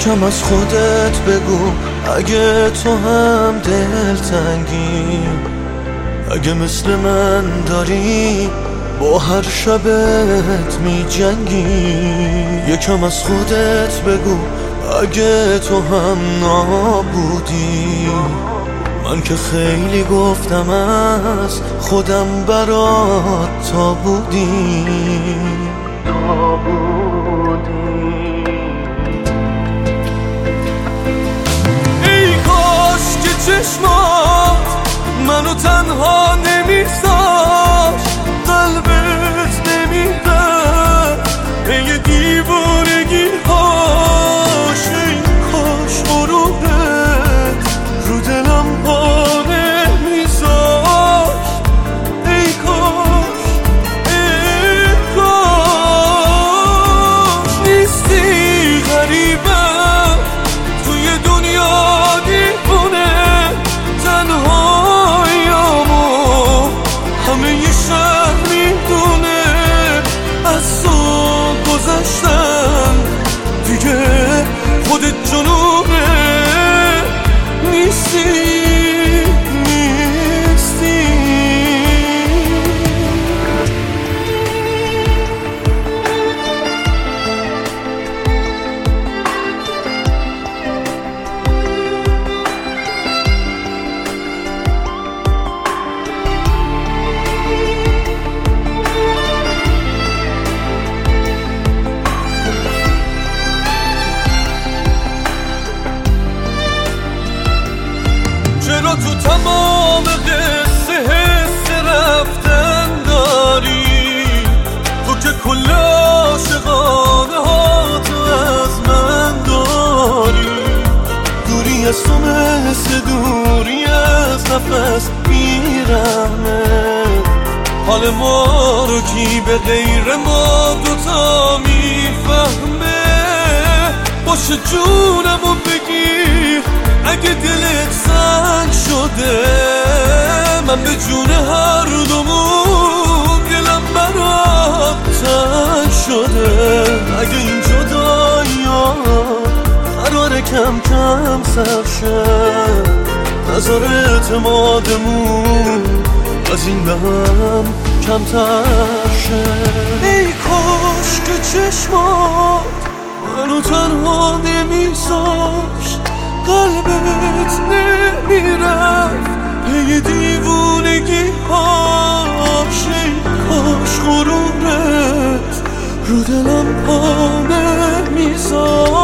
یکم از خودت بگو اگه تو هم دلتنگی، اگه مثل من داری با هر شبت می جنگی. یکم از خودت بگو اگه تو هم نابودی، من که خیلی گفتم از خودم برات تا بودی. ای کاش که چشمات منو تنها نمیذاشت، قلبت نمیرفت پی دیوونگی هاش. ای کاش غروبت رو دلم پا نمیذاشت. ای کاش نیستی غریبم توی دنیا دیوونه، تنهاییامو همه ی شهر میدونه. از تو گذشتم دیگه خودت جنونه، نیستی. چرا تو تمام قصه حس رفتن داری؟ تو که کل عاشقانه ها تو از من داری. دوری از تو مثل دوری از نفس میرمه، حال ما رو کی به غیر ما دوتا میفهمه. باشه جونمو بگیر اگه دلت سنگ شده، من به جون هر دومون دلم برات تنگ شده. اگه این جدایی‌ها قراره کم کم سر شه، نذار اعتمادمون از این به هم کمتر شه. ای کاش که چشمات منو تنها نمیذاشت، قلبت نمیرفت پی دیوونگی هاش. ای کاش غرورت رو دلم پا نمیذاشت.